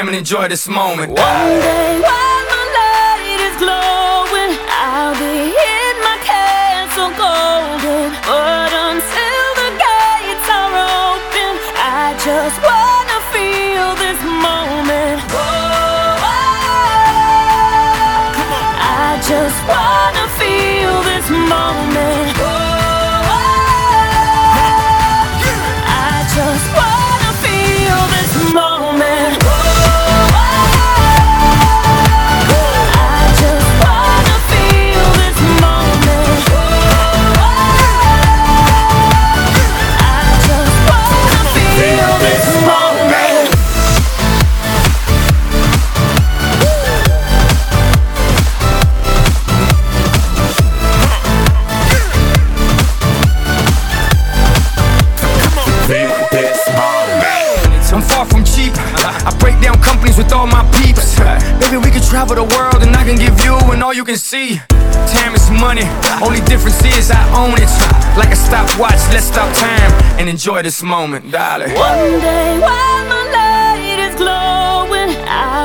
time and enjoy this moment. One day while my light is glowing, I'll be in my castle golden. But until the gates are open, I just wanna feel this moment. I just wanna feel this moment. I just wanna feel this moment. I just wanna feel this moment. I just wanna feel this moment. I'm far from cheap. I break down companies with all my peeps. Maybe we can travel the world and I can give you and all you can see. Time is money, only difference is I own it. Like a stopwatch, let's stop time and enjoy this moment, darling. One day while my light is glowing,